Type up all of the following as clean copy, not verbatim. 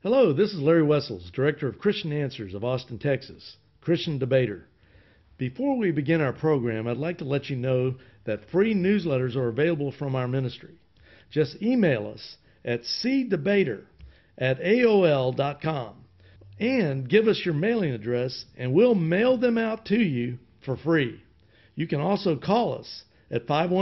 Hello, this is Larry Wessels, Director of Christian Answers of Austin, Texas, Christian debater. Before we begin our program, I'd like to let you know that free newsletters are available from our ministry. Just email us at cdebater@aol.com and give us your mailing address and we'll mail them out to you for free. You can also call us at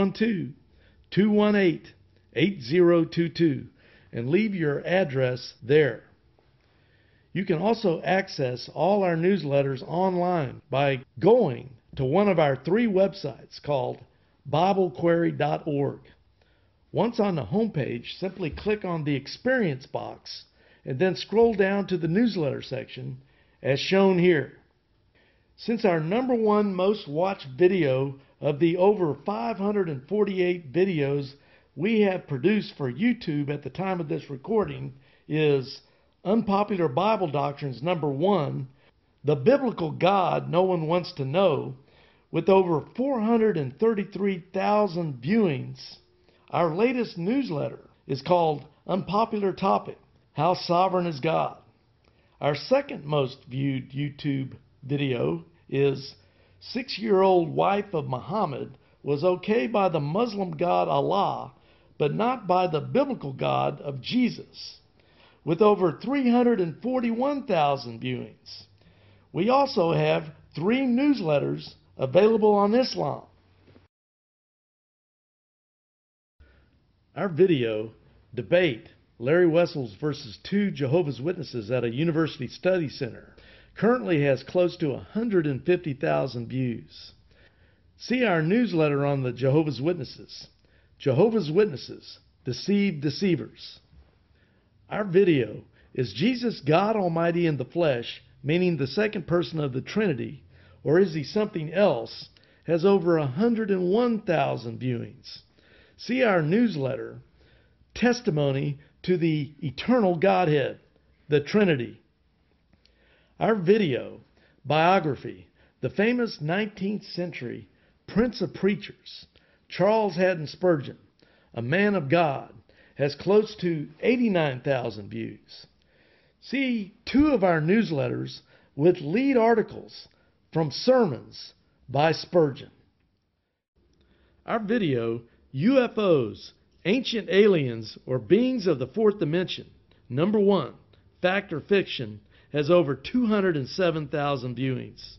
512-218-8022 and leave your address there. You can also access all our newsletters online by going to one of our three websites called BibleQuery.org. Once on the homepage, simply click on the Experience box and then scroll down to the newsletter section as shown here. Since our #1 most watched video of the over 548 videos we have produced for YouTube at the time of this recording is Unpopular Bible Doctrines #1, The Biblical God No One Wants to Know, with over 433,000 viewings. Our latest newsletter is called Unpopular Topic, How Sovereign is God. Our second most viewed YouTube video is 6-year-old wife of Muhammad was okay by the Muslim God Allah, but not by the biblical God of Jesus, with over 341,000 viewings. We also have 3 newsletters available on Islam. Our video, Debate, Larry Wessels versus 2 Jehovah's Witnesses at a University Study Center, currently has close to 150,000 views. See our newsletter on the Jehovah's Witnesses. Jehovah's Witnesses, Deceived Deceivers. Our video, Is Jesus God Almighty in the Flesh, meaning the second person of the Trinity, or is he something else, has over 101,000 viewings. See our newsletter, Testimony to the Eternal Godhead, the Trinity. Our video, Biography, the famous 19th century Prince of Preachers, Charles Haddon Spurgeon, a man of God, has close to 89,000 views. See 2 of our newsletters with lead articles from sermons by Spurgeon. Our video, UFOs, Ancient Aliens or Beings of the Fourth Dimension, #1, Fact or Fiction, has over 207,000 viewings.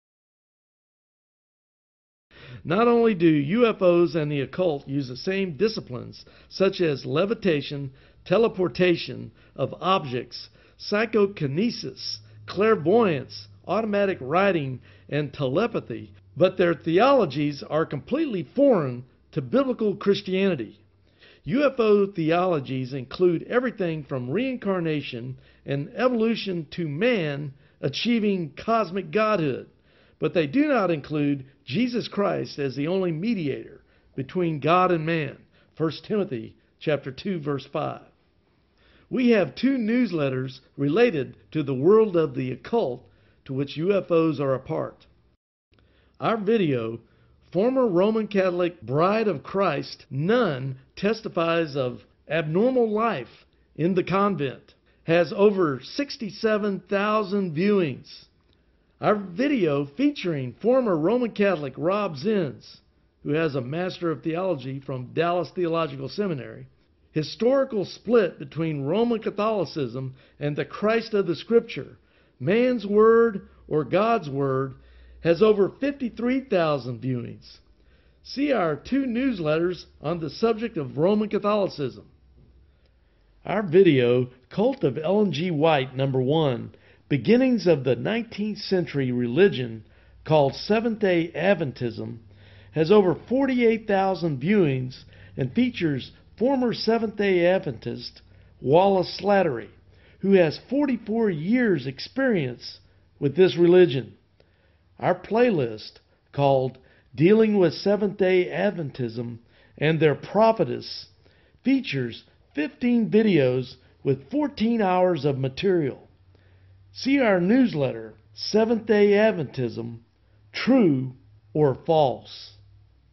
Not only do UFOs and the occult use the same disciplines such as levitation, teleportation of objects, psychokinesis, clairvoyance, automatic writing, and telepathy, but their theologies are completely foreign to biblical Christianity. UFO theologies include everything from reincarnation and evolution to man achieving cosmic godhood, but they do not include Jesus Christ as the only mediator between God and man. 1 Timothy chapter 2, verse 5. We have 2 newsletters related to the world of the occult to which UFOs are a part. Our video, Former Roman Catholic Bride of Christ Nun Testifies of Abnormal Life in the Convent, has over 67,000 viewings. Our video featuring former Roman Catholic Rob Zins, who has a Master of Theology from Dallas Theological Seminary, Historical Split Between Roman Catholicism and the Christ of the Scripture, Man's Word or God's Word, has over 53,000 viewings. See our 2 newsletters on the subject of Roman Catholicism. Our video, Cult of Ellen G. White, #1, Beginnings of the 19th Century Religion, called Seventh-day Adventism, has over 48,000 viewings and features former Seventh-day Adventist Wallace Slattery, who has 44 years' experience with this religion. Our playlist, called Dealing with Seventh-day Adventism and Their Prophetess, features 15 videos with 14 hours of material. See our newsletter, Seventh-day Adventism, True or False.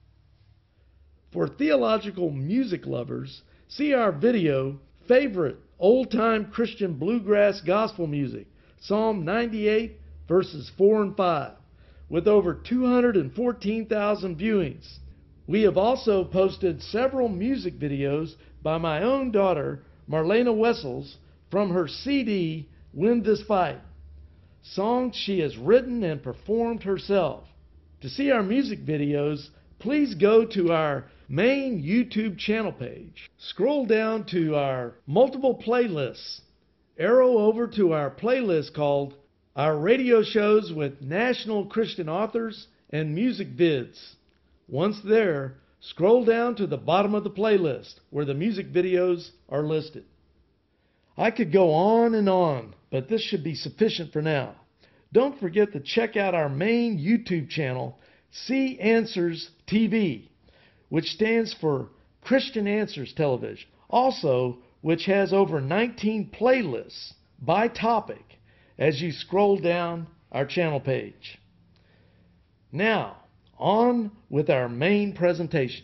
For theological music lovers, see our video, Favorite old-time Christian bluegrass gospel music, Psalm 98, verses 4 and 5, with over 214,000 viewings. We have also posted several music videos by my own daughter, Marlena Wessels, from her CD, Win This Fight, songs she has written and performed herself. To see our music videos, please go to our main YouTube channel page. Scroll down to our multiple playlists. Arrow over to our playlist called Our Radio Shows with National Christian Authors and Music Vids. Once there, scroll down to the bottom of the playlist where the music videos are listed. I could go on, but this should be sufficient for now. Don't forget to check out our main YouTube channel, See Answers TV, which stands for Christian Answers Television. Also, which has over 19 playlists by topic as you scroll down our channel page. Now, on with our main presentation.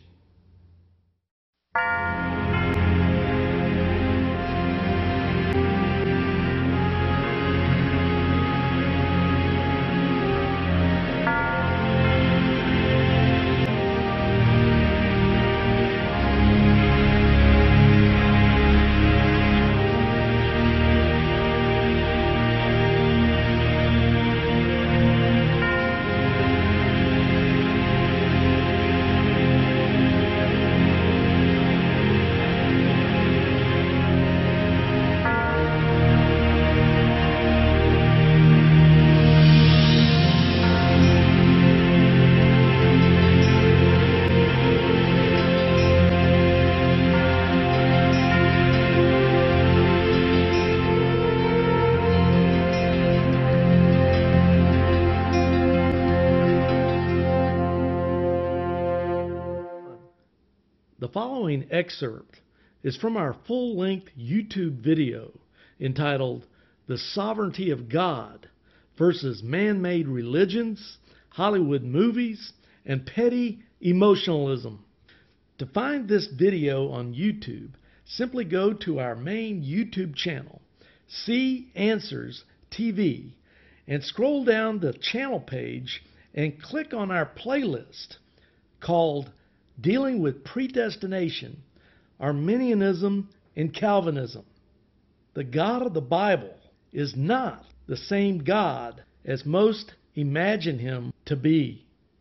The following excerpt is from our full-length YouTube video entitled The Sovereignty of God versus Man-Made Religions, Hollywood Movies, and Petty Emotionalism. To find this video on YouTube, simply go to our main YouTube channel, See Answers TV, and scroll down the channel page and click on our playlist called Dealing with Predestination, Arminianism, and Calvinism. The God of the Bible is not the same God as most imagine him to be.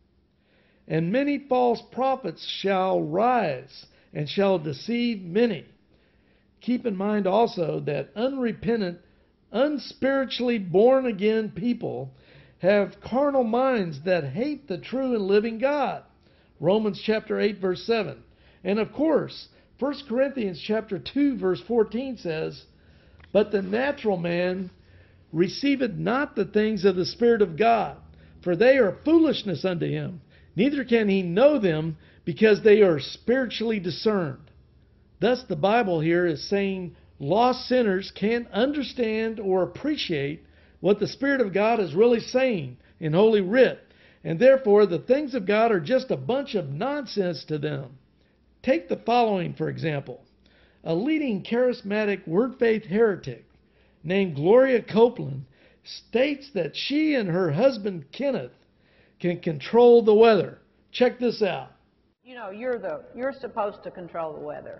And many false prophets shall rise and shall deceive many. Keep in mind also that unrepentant, unspiritually born again people have carnal minds that hate the true and living God. Romans chapter 8, verse 7. And of course, 1 Corinthians chapter 2, verse 14 says, But the natural man receiveth not the things of the Spirit of God, for they are foolishness unto him. Neither can he know them, because they are spiritually discerned. Thus the Bible here is saying lost sinners can't understand or appreciate what the Spirit of God is really saying in Holy Writ. And therefore, the things of God are just a bunch of nonsense to them. Take the following, for example. A leading charismatic word faith heretic named Gloria Copeland states that she and her husband Kenneth can control the weather. Check this out. You know, you're supposed to control the weather.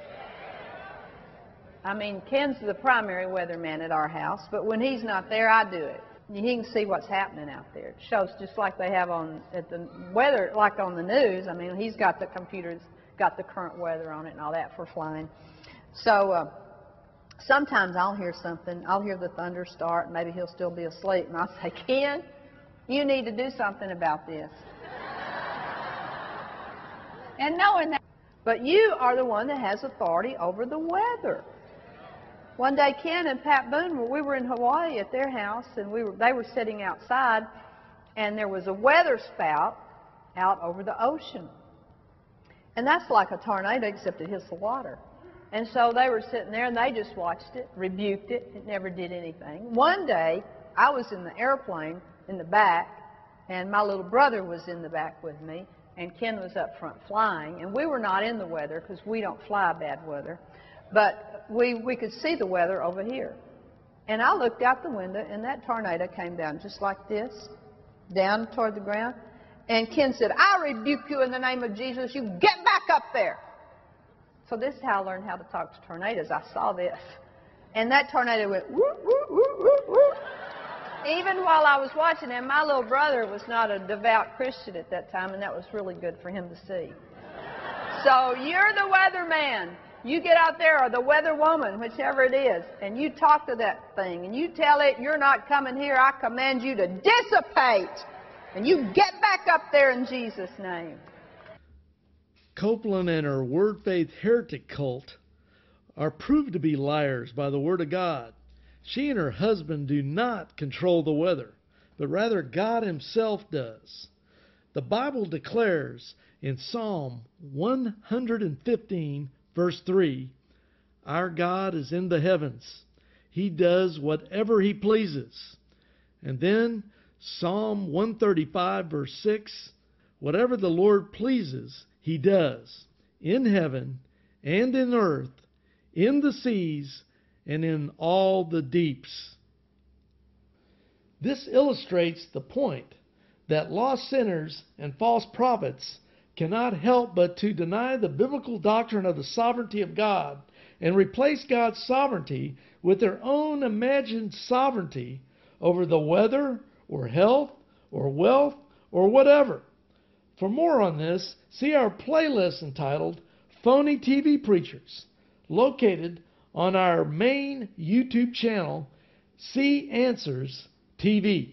I mean, Ken's the primary weatherman at our house, but when he's not there, I do it. You can see what's happening out there. It shows just like they have at the weather, like on the news. I mean, he's got the computers, got the current weather on it and all that for flying. So sometimes I'll hear something. I'll hear the thunder start, and maybe he'll still be asleep. And I'll say, Ken, you need to do something about this. And knowing that. But you are the one that has authority over the weather. One day, Ken and Pat Boone, we were in Hawaii at their house, and they were sitting outside, and there was a weather spout out over the ocean. And that's like a tornado, except it hits the water. And so they were sitting there, and they just watched it, rebuked it. It never did anything. One day, I was in the airplane in the back, and my little brother was in the back with me, and Ken was up front flying. And we were not in the weather because we don't fly bad weather. But we could see the weather over here. And I looked out the window, and that tornado came down just like this, down toward the ground. And Ken said, I rebuke you in the name of Jesus. You get back up there. So this is how I learned how to talk to tornadoes. I saw this. And that tornado went whoop, whoop, whoop, whoop, whoop. Even while I was watching, and my little brother was not a devout Christian at that time, and that was really good for him to see. So you're the weatherman. You get out there, or the weather woman, whichever it is, and you talk to that thing, and you tell it, you're not coming here. I command you to dissipate. And you get back up there in Jesus' name. Copeland and her Word Faith heretic cult are proved to be liars by the Word of God. She and her husband do not control the weather, but rather God Himself does. The Bible declares in Psalm 115, verse 3, our God is in the heavens. He does whatever He pleases. And then Psalm 135, verse 6, whatever the Lord pleases, He does, in heaven and in earth, in the seas, and in all the deeps. This illustrates the point that lost sinners and false prophets cannot help but to deny the biblical doctrine of the sovereignty of God and replace God's sovereignty with their own imagined sovereignty over the weather or health or wealth or whatever. For more on this, see our playlist entitled Phony TV Preachers, located on our main YouTube channel, See Answers TV.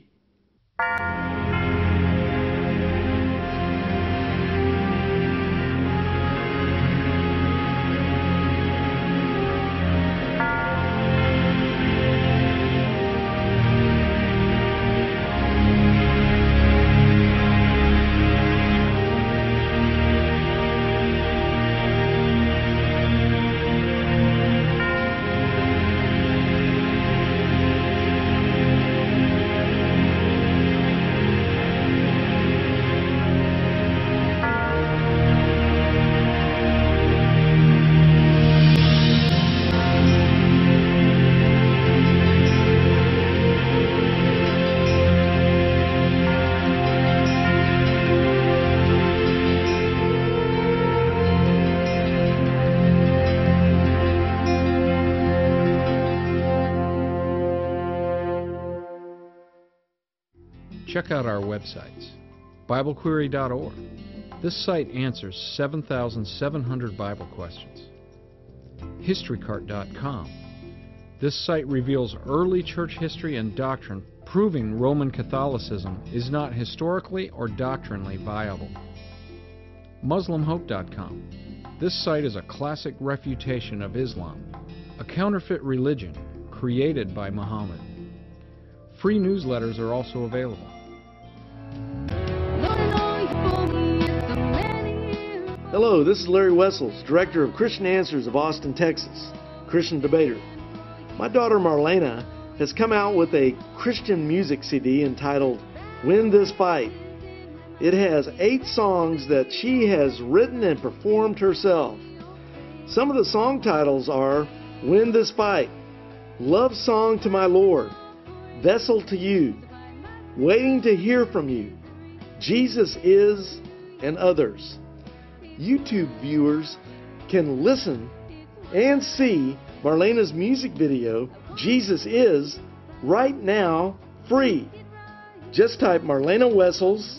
Check out our websites. BibleQuery.org. This site answers 7,700 Bible questions. HistoryCart.com. This site reveals early church history and doctrine, proving Roman Catholicism is not historically or doctrinally viable. MuslimHope.com. This site is a classic refutation of Islam, a counterfeit religion created by Muhammad. Free newsletters are also available. Hello, this is Larry Wessels, Director of Christian Answers of Austin, Texas, Christian debater. My daughter Marlena has come out with a Christian music CD entitled Win This Fight. It has 8 songs that she has written and performed herself. Some of the song titles are Win This Fight, Love Song to My Lord, Vessel to You, Waiting to Hear From You, Jesus Is, and others. YouTube viewers can listen and see Marlena's music video, Jesus Is, right now, free. Just type Marlena Wessels,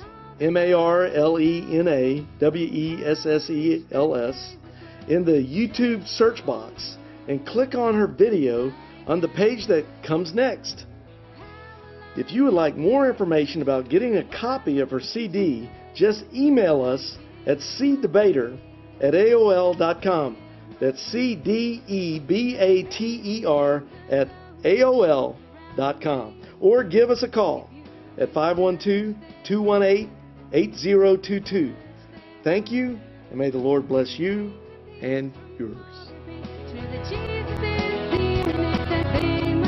MarlenaWessels, in the YouTube search box and click on her video on the page that comes next. If you would like more information about getting a copy of her CD, just email us at cdebater@aol.com. That's CDEBATER@AOL.com. Or give us a call at 512-218-8022. Thank you, and may the Lord bless you and yours.